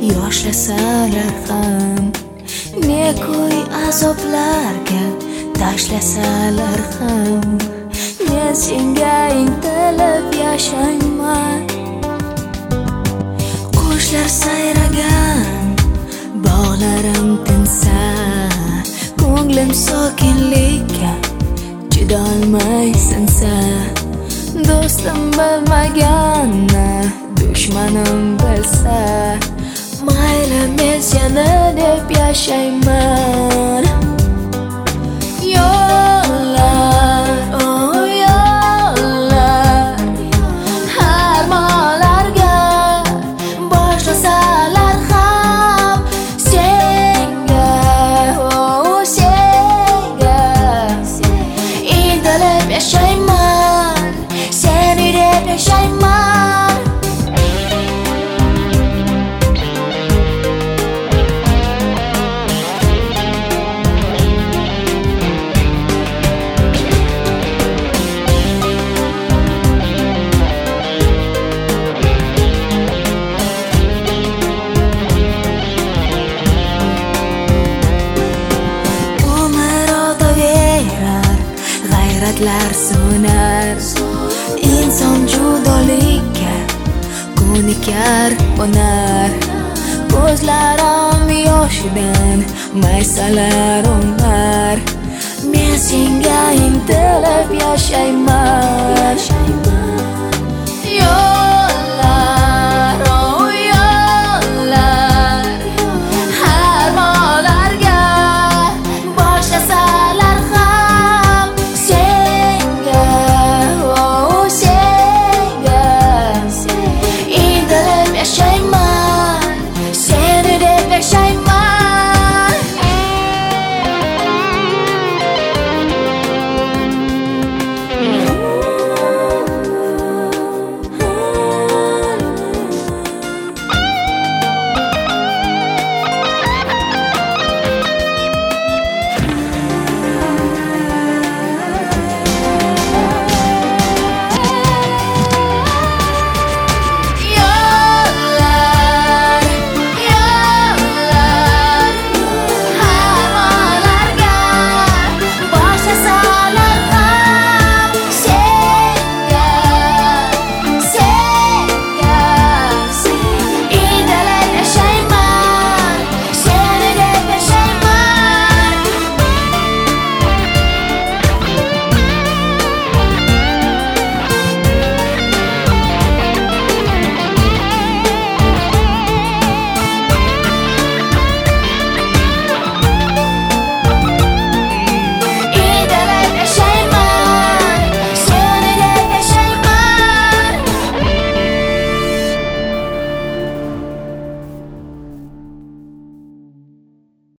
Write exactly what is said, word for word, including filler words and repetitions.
yoshlasalar ham, ne qo'y azoblarga tashlasalar ham, men senga intilib yashayman. Qushlar sayragan bog'larim tinsa, ko'nglim sokinlikka chidolmay sinsa, do'stim bilmaganni dushmanim bilsa, mayli men seni deb yashayman. Yo'llar, oh yo'llar, armonlarga boshlasalar ham, senga, oh senga intilib yashayman, seni deb yashayman. G'ayratlar so'nar, inson judolikka ko'nikar, qo'nar. Ko'zlarim yoshidan maysalar unar, men senga intilib yashayman. Yo'q